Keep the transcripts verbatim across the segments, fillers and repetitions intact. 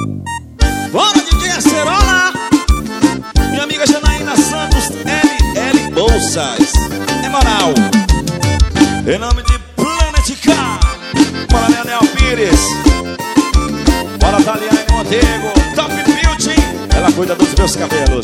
Bora, D J Acerola. Minha amiga Janaína Santos, L L Bolsas. É moral. Em nome de Planet Car. Bora, Leonel Pires. Bora, Taliane Montego. Top Beauty. Ela cuida dos meus cabelos.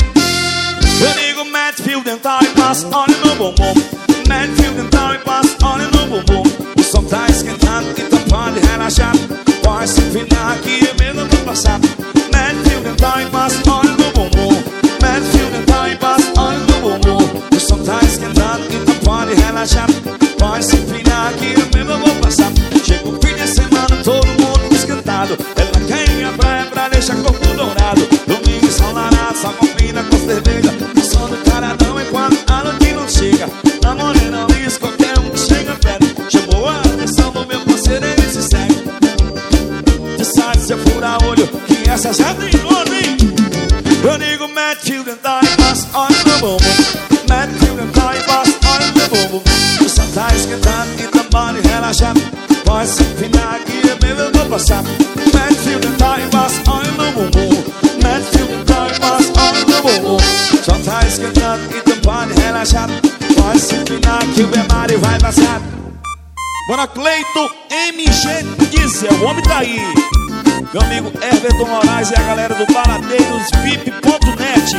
Eu digo Matfield Dental e passo óleo no bumbum. Matfield Dental e passo óleo no bumbum. O som tá esquentando, então pode relaxar. Pode se empinar aqui, eu mesmo vou passar. Matfield Dental e passo óleo no bumbum. Matfield Dental e passo óleo no bumbum. O som tá esquentando, então pode relaxar. Pode se empinar aqui, eu mesmo vou passar. Chega o fim de semana, todo mundo esquentado. Ela quer ir à praia pra deixar corpo dourado. Domingo ensolarado, só combina com cerveja. O som do cara não é quando a noite não chega. Na morena liso, qualquer um que chega perto. Chamou a atenção do meu parceiro, ele se segue. Tu sabe se eu furar olho, que essa já tem nome, hein? Eu digo Matfield Dental e passo óleo no bumbum. Matfield Dental e passo óleo no bumbum. O som tá esquentando, então pode relaxar. Pode se empinar aqui, eu mesmo eu vou passar. Matfield Dental e passo óleo no bumbum. Matfield Dental e passo óleo no bumbum. O som tá esquentando, então pode relaxar. Pode se empinar que o Bemário vai passar. Bora, Cleito M G Diesel, o homem tá aí. Meu amigo Everton Moraes e a galera do Baladeiros V I P ponto net.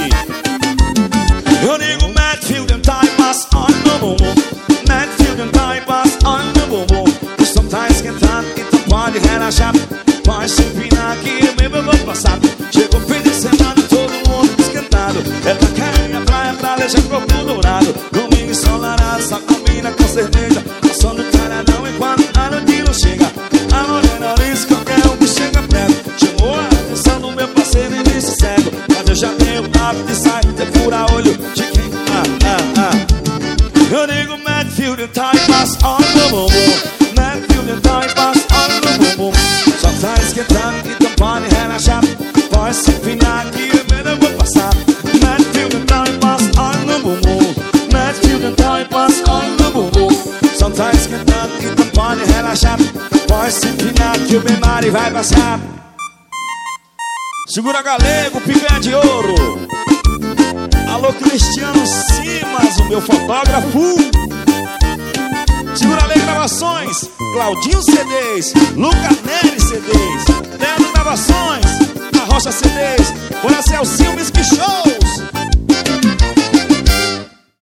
Eu digo Matfield Dental e passo óleo no bumbum. Matfield Dental e passo óleo no bumbum. O som tá esquentando, então pode relaxar. Pode se empinar que eu mesmo vou passar. Chegou o fim de semana, todo mundo esquentado. Ela quer ir à praia pra deixar o corpo dourado. Domingo ensolarado, só combina com cerveja. O som do cara não é quando a noite não chega. A morena liso, qualquer um que chega perto. Chamou a atenção do meu parceiro e disse cego. Mas eu já tenho o hábito de sair, de furar olho de quem... Ah, ah, ah. Eu digo Matfield Dental e passo óleo no bumbum. Matfield Dental e passo óleo no bumbum. Só tá esquentando, então pode relaxar. Pode se empinar que eu mesmo vou passar. Matfield Dental e passo óleo no bumbum. Matfield Dental e passo óleo no bumbum. Só tá esquentando, então pode relaxar. Pode se empinar que o Bemário vai passar. Segura Galego, picanha de ouro. Alô, Cristiano Simas, o meu fotógrafo. Segura Lei Gravações, Claudinho C Ds, Luca Neri C Ds, Leandro Gravações, A Rocha C Ds, Bora Celcinho Whisky Show.